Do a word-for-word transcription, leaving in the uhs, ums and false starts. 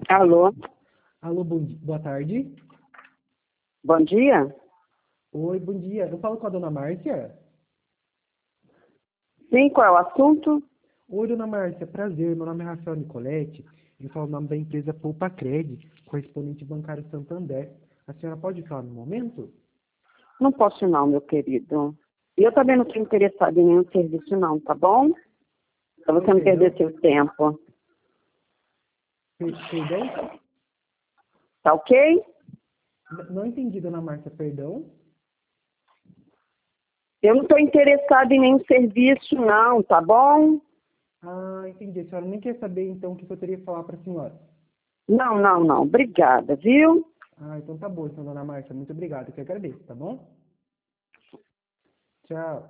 Alô, Alô, bom di- boa tarde. bom dia? Oi, bom dia. Eu falo com a dona Márcia? Sim, qual é o assunto? Oi, dona Márcia, prazer. Meu nome é Rafael Nicoletti. Eu falo o nome da empresa Poupa Cred, correspondente bancário Santander. A senhora pode falar no momento? Não posso não, meu querido. E eu também não estou interessada em nenhum serviço não, tá bom? Pra você não perder Perdão? seu tempo. Per- perdão? Tá ok? N- Não entendi, dona Márcia, perdão? Eu não estou interessada em nenhum serviço não, tá bom? Ah, entendi. A senhora nem quer saber, então, o que eu teria que falar para a senhora. Não, não, não. Obrigada, viu? Ah, então tá bom, então, dona Márcia. Muito obrigado. Eu que agradeço, tá bom? Tchau.